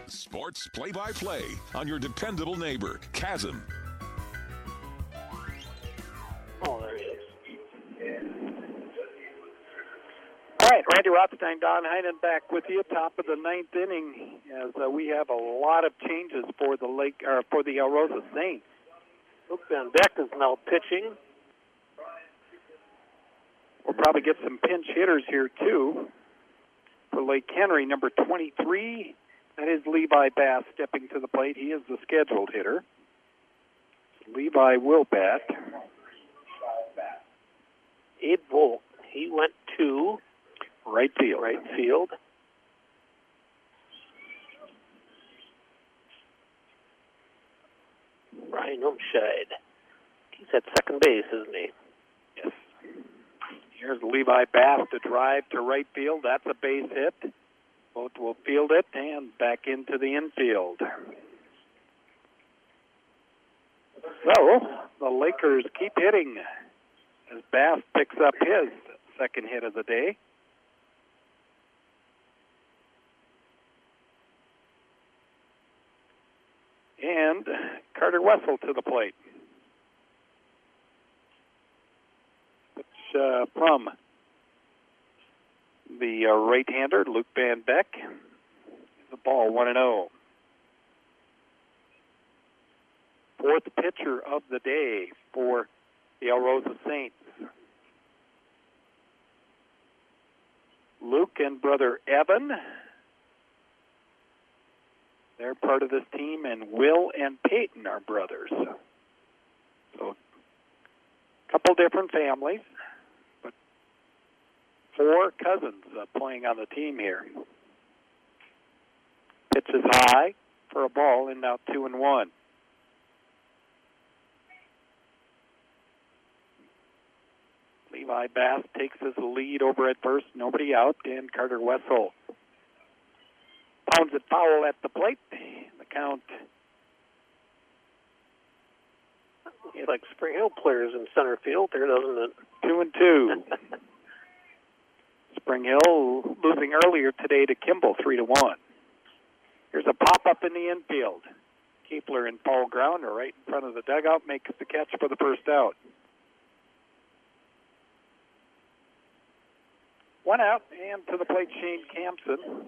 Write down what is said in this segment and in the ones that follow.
Sports play-by-play on your dependable neighbor, Chasm. Oh, there he is. All right, Randy Rothstein, Don Heinen back with you, top of the ninth inning, as we have a lot of changes for the El Rosa Saints. Luke Van Beck is now pitching. We'll probably get some pinch hitters here, too. For Lake Henry, number 23, that is Levi Bass stepping to the plate. He is the scheduled hitter. Levi will bat. Abe Volk, he went to right field. Ryan Umscheid. He's at second base, isn't he? Yes. Here's Levi Bass to drive to right field. That's a base hit. Both will field it and back into the infield. So, the Lakers keep hitting as Bass picks up his second hit of the day. And Carter Wessel to the plate. Which, from the right-hander, Luke Van Beck. The ball 1-0. Fourth pitcher of the day for the El Rosa Saints. Luke and brother Evan. They're part of this team, and Will and Peyton are brothers. So, a couple different families, but 4 cousins playing on the team here. Pitch is high for a ball, and now 2-1. Levi Bass takes his lead over at first, nobody out, and Carter Wessel pounds it foul at the plate. The count. It's like Spring Hill players in center field there, doesn't it? 2-2. Spring Hill losing earlier today to Kimball, 3-1. Here's a pop-up in the infield. Keepler and Paul Ground are right in front of the dugout, makes the catch for the first out. 1 out, and to the plate, Shane Campson.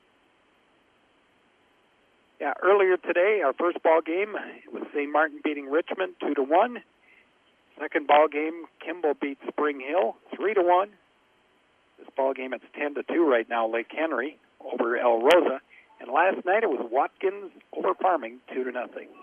Yeah, earlier today, our first ball game, it was St. Martin beating Richmond 2-1. Second ball game, Kimball beat Spring Hill 3-1. This ball game, it's 10-2 right now, Lake Henry over El Rosa. And last night it was Watkins over Farming 2-0.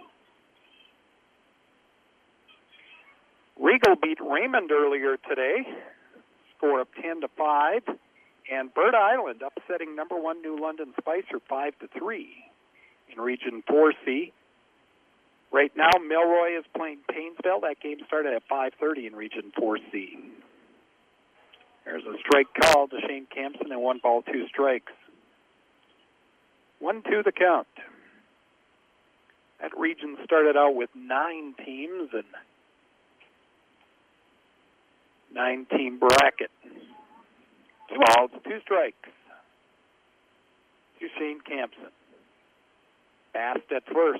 Regal beat Raymond earlier today, score of 10-5. And Bird Island upsetting number 1 New London Spicer 5-3. In Region 4C. Right now, Milroy is playing Painesville. That game started at 5:30 in Region 4C. There's a strike call to Shane Campson and 1 ball, 2 strikes. 1-2 the count. That region started out with 9 teams and 9-team bracket. 2 balls, 2 strikes to Shane Campson. Fast at first.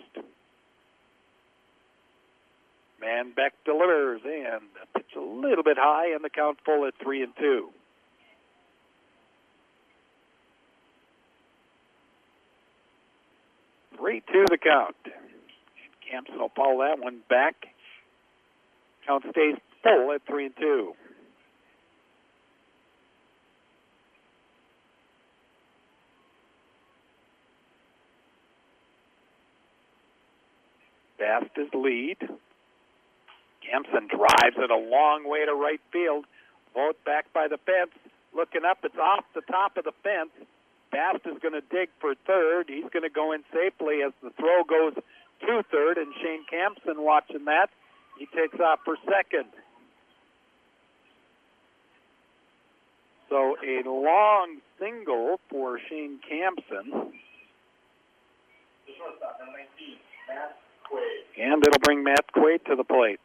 Van Beck delivers, and the pitch a little bit high, and the count full at 3-2. Three, 2 the count. Campson will foul that one back. Count stays full at 3-2. Fastest lead. Campson drives it a long way to right field. Vogt back by the fence. Looking up, it's off the top of the fence. Bast is going to dig for third. He's going to go in safely as the throw goes to third, and Shane Campson watching that. He takes off for second. So a long single for Shane Campson. And it'll bring Matt Quaid to the plate.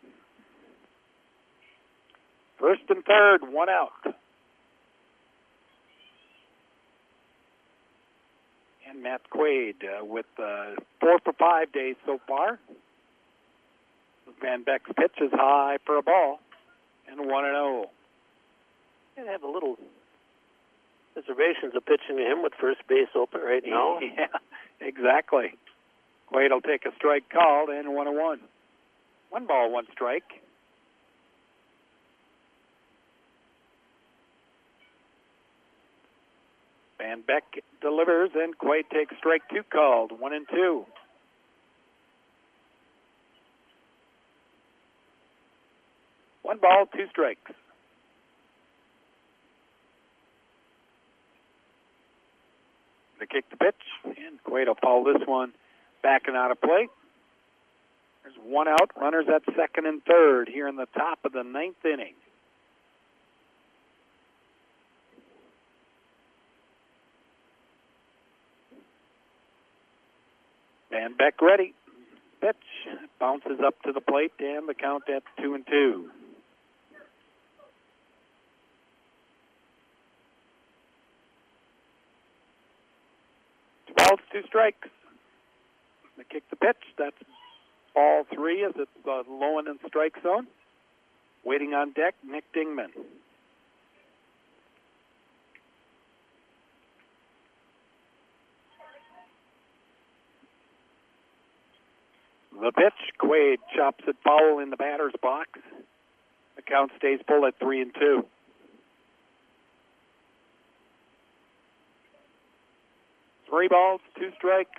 First and third, 1 out. And Matt Quaid with 4 for 5 days so far. Van Beck's pitch is high for a ball, and 1-0. I have a little reservations of pitching to him with first base open right now. Yeah, exactly. Quaid will take a strike called, and 1-1. 1 ball, 1 strike. Van Beck delivers, and Quaid takes strike 2 called, 1-2. One ball, 2 strikes. They kick the pitch, and Quaid will foul this one back and out of play. There's 1 out, runners at second and third here in the top of the 9th inning. Van Beck ready. Pitch bounces up to the plate, and the count at 2-2. Balls, 2 strikes. They kick the pitch. That's ball 3 as it's low in the strike zone. Waiting on deck, Nick Dingman. The pitch, Quaid chops it foul in the batter's box. The count stays full at 3-2. Three balls, 2 strikes.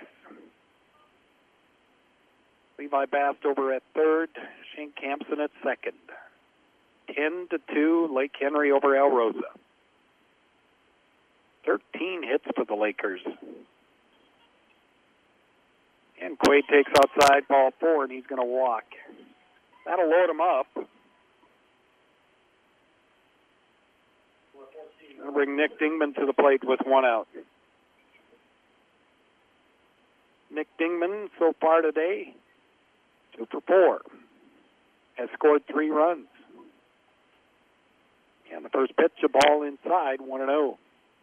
Levi Bast over at third. Shane Campson at second. 10-2, Lake Henry over El Rosa. 13 hits for the Lakers. And Quaid takes outside ball 4, and he's going to walk. That'll load him up. That'll bring Nick Dingman to the plate with 1 out. Nick Dingman, so far today, 2 for 4. Has scored 3 runs. And the first pitch, a ball inside, 1-0.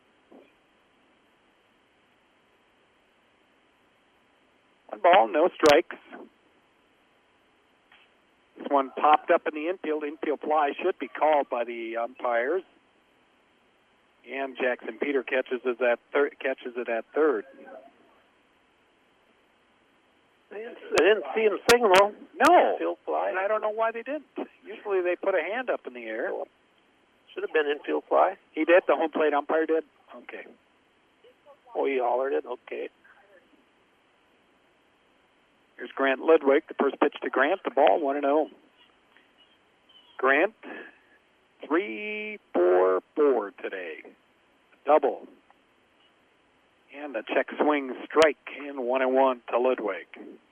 One ball, no strikes. This one popped up in the infield. Infield fly should be called by the umpires. And Jackson Peter catches it at third. I didn't see him signal. No. Infield fly. And I don't know why they didn't. Usually they put a hand up in the air. Should have been infield fly. He did? The home plate umpire did? Okay. Oh, he hollered it? Okay. Here's Grant Ludwig. The first pitch to Grant. The ball, 1-0. Grant, 3-4-4 today. Double. And a check swing strike, and 1-1 to Ludwig.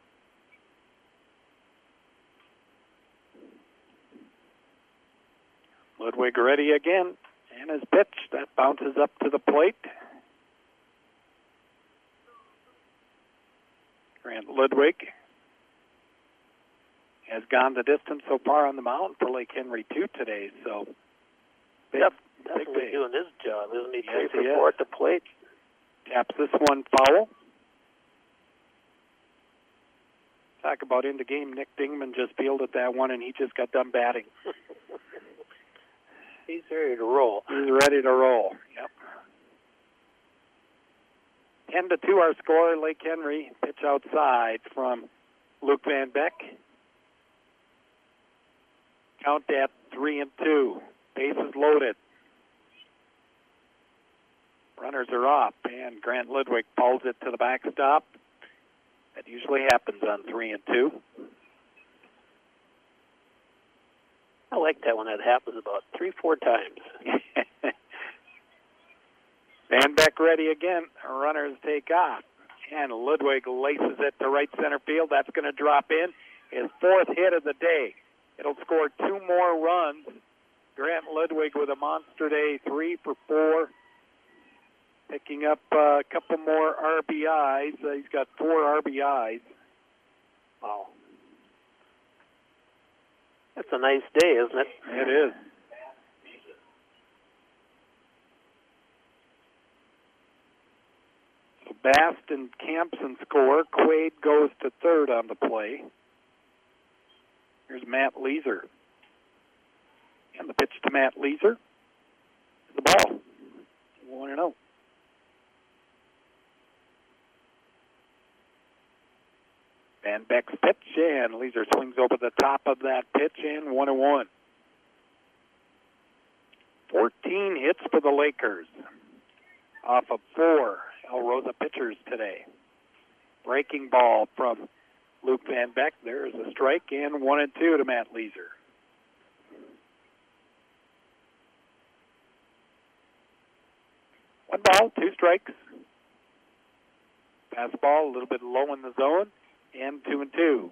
Ludwig ready again, and his pitch, that bounces up to the plate. Grant Ludwig has gone the distance so far on the mound for Lake Henry 2 today, so definitely doing his job, isn't he? Yes, 3 for 4 at the plate. Taps this one foul. Talk about in the game, Nick Dingman just fielded that one, and he just got done batting. He's ready to roll. He's ready to roll. Yep. 10-2 our score. Lake Henry pitch outside from Luke Van Beck. Count at 3-2. Bases loaded. Runners are off, and Grant Ludwig pulls it to the backstop. That usually happens on 3-2. I like that when that happens about 3-4 times. Van Beck ready again. Runners take off. And Ludwig laces it to right center field. That's going to drop in. His 4th hit of the day. It'll score 2 more runs. Grant Ludwig with a monster day, 3 for 4. Picking up a couple more RBIs. He's got 4 RBIs. Wow. That's a nice day, isn't it? It is. So Bast and Campson score. Quaid goes to third on the play. Here's Matt Leeser. And the pitch to Matt Leeser. The ball. 1-0. Van Beck's pitch, and Leeser swings over the top of that pitch, and 1-1. 14 hits for the Lakers off of 4 El Rosa pitchers today. Breaking ball from Luke Van Beck. There's a strike, and 1-2 to Matt Leeser. One ball, 2 strikes. Fastball a little bit low in the zone, and 2-2.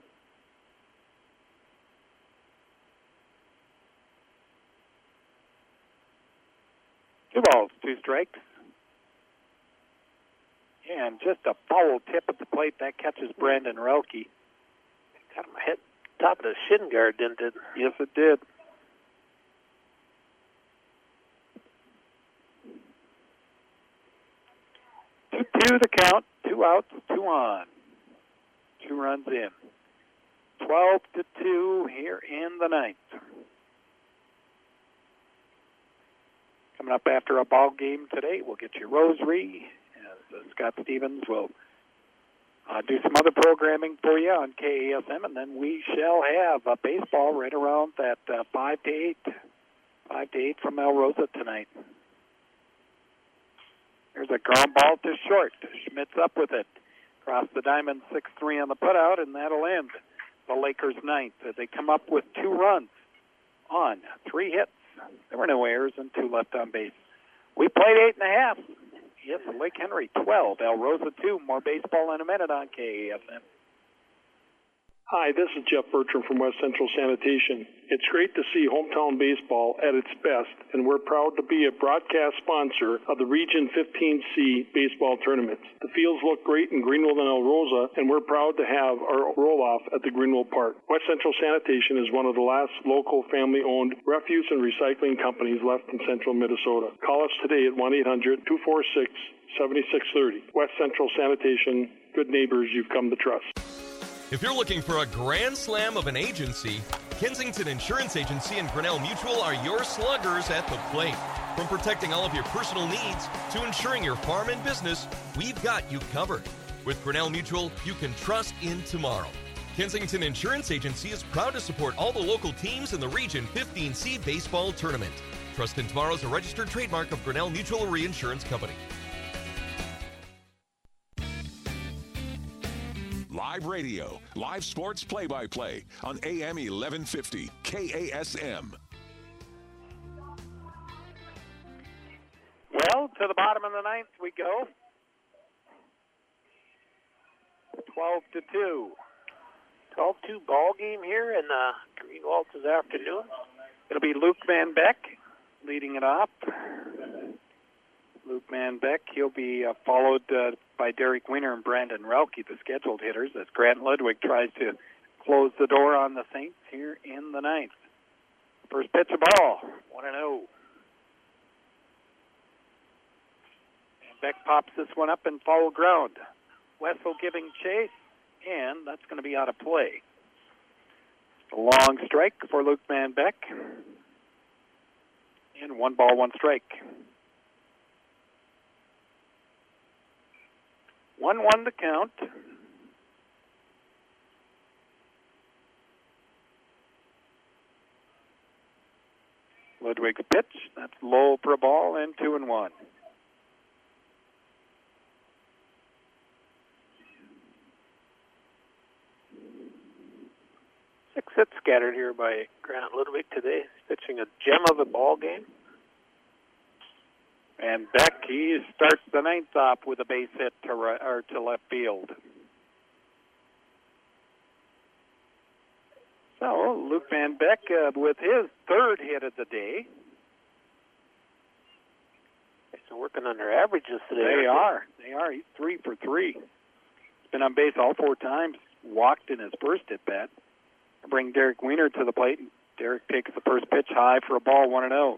Two balls, 2 strikes. And just a foul tip at the plate. That catches Brandon Relke. Got him hit top of the shin guard, didn't it? Yes, it did. Two the count, 2 outs, 2 on. 2 runs in. 12-2 here in the ninth. Coming up after a ball game today, we'll get you rosary. Scott Stevens will do some other programming for you on KASM, and then we shall have baseball right around that 5 to 8. 5 to 8 from El Rosa tonight. There's a ground ball to short. Schmidt's up with it. Across the diamond, 6-3 on the putout, and that'll end the Lakers' ninth. They come up with 2 runs on 3 hits. There were no errors and 2 left on base. We played 8.5. Yes, Lake Henry 12, El Rosa 2. More baseball in a minute on KASM. Hi, this is Jeff Bertram from West Central Sanitation. It's great to see hometown baseball at its best, and we're proud to be a broadcast sponsor of the Region 15C baseball tournaments. The fields look great in Greenville and El Rosa, and we're proud to have our roll-off at the Greenville Park. West Central Sanitation is one of the last local family-owned refuse and recycling companies left in central Minnesota. Call us today at 1-800-246-7630. West Central Sanitation, good neighbors you've come to trust. If you're looking for a grand slam of an agency, Kensington Insurance Agency and Grinnell Mutual are your sluggers at the plate. From protecting all of your personal needs to ensuring your farm and business, we've got you covered. With Grinnell Mutual, you can trust in tomorrow. Kensington Insurance Agency is proud to support all the local teams in the Region 15C baseball tournament. Trust in Tomorrow is a registered trademark of Grinnell Mutual Reinsurance Company. Live radio, live sports play-by-play on AM 1150 KASM. Well, to the bottom of the ninth we go. 12-2. 12-2 ball game here in Greenwald this afternoon. It'll be Luke Van Beck leading it off. Luke Van Beck, he'll be followed by Derek Wiener and Brandon Relke, the scheduled hitters, as Grant Ludwig tries to close the door on the Saints here in the ninth. First pitch of ball, 1-0. And Beck pops this one up in foul ground. Wessel giving chase, and that's going to be out of play. A long strike for Luke Van Beck. And 1 ball, 1 strike. 1-1 the count. Ludwig's pitch, that's low for a ball, and 2-1. Six hits scattered here by Grant Ludwig today. He's pitching a gem of a ball game. And Beck, he starts the ninth off with a base hit to left field. So Luke Van Beck with his 3rd hit of the day. They're working on their averages today. They are. He's 3 for 3. He's been on base all 4 times. Walked in his first at bat. Bring Derek Wiener to the plate. Derek takes the first pitch high for a ball, 1-0.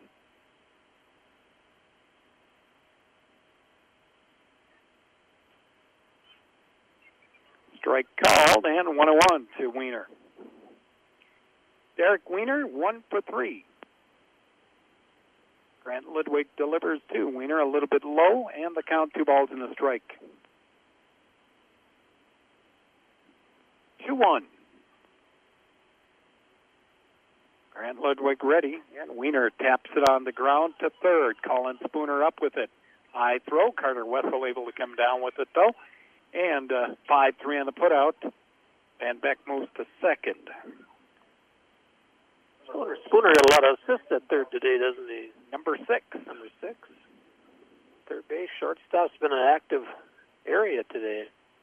Strike called, and 1-1 to Wiener. Derek Wiener, 1 for 3. Grant Ludwig delivers to Wiener, a little bit low, and the count 2 balls and a strike. 2-1. Grant Ludwig ready, and Wiener taps it on the ground to third. Colin Spooner up with it. High throw. Carter Wessel able to come down with it, though. And 5-3 on the putout. Van Beck moves to second. Spooner got a lot of assists at third today, doesn't he? Number 6. Third base, shortstop's been an active area today.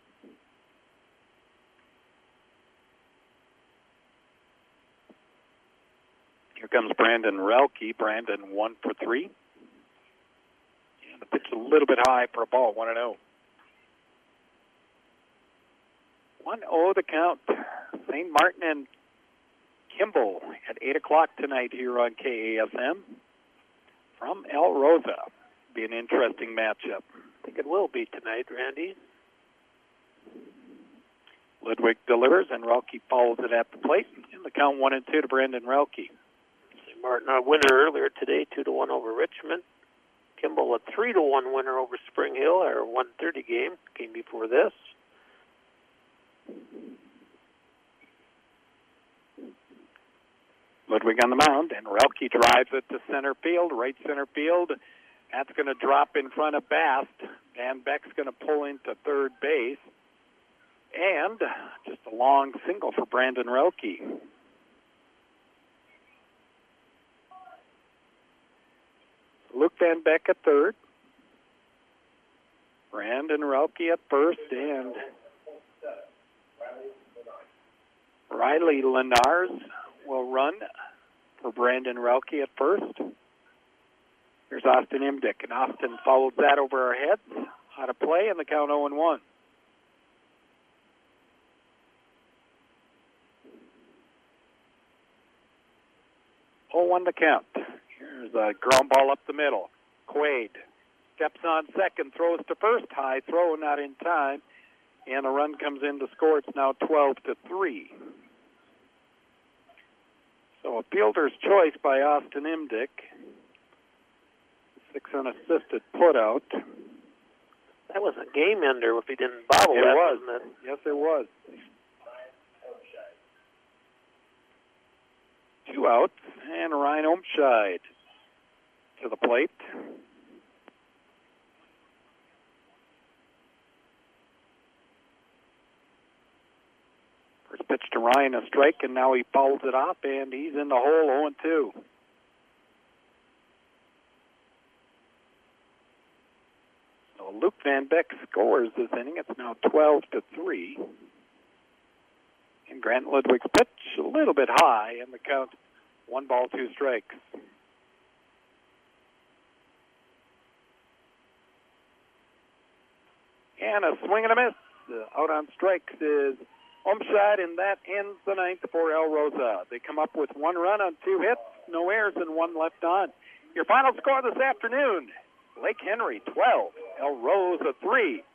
Here comes Brandon Relke. Brandon 1 for 3. And the pitch a little bit high for a ball, 1-0. 1-0 the count. St. Martin and Kimball at 8 o'clock tonight here on KASM from El Rosa. Be an interesting matchup. I think it will be tonight, Randy. Ludwig delivers, and Relke follows it at the plate. In the count 1-2 to Brandon Relke. St. Martin a winner earlier today, 2-1 over Richmond. Kimball a 3-1 winner over Spring Hill, our 1:30 game before this. Ludwig on the mound, and Relke drives it to center field, right center field. That's going to drop in front of Bast. Van Beck's going to pull into third base. And just a long single for Brandon Relke. Luke Van Beck at third. Brandon Relke at first, and Riley Lenars will run for Brandon Relke at first. Here's Austin Imdick, and Austin followed that over our heads. Out of play, and the count 0-1. The count. Here's a ground ball up the middle. Quaid steps on second, throws to first. High throw, not in time. And a run comes in to score. It's now 12-3. So a fielder's choice by Austin Imdick. 6 unassisted putout. That was a game ender if he didn't bobble that, wasn't it? Yes, it was. 2 outs, and Ryan Omscheid to the plate. First pitch to Ryan, a strike, and now he fouls it off, and he's in the hole, 0-2. So Luke Van Beck scores this inning. It's now 12-3. And Grant Ludwig's pitch a little bit high, and the count 1 ball, 2 strikes. And a swing and a miss. Out on strikes is Omscheid, and that ends the ninth for El Rosa. They come up with 1 run on 2 hits, no errors, and 1 left on. Your final score this afternoon, Lake Henry 12, El Rosa 3.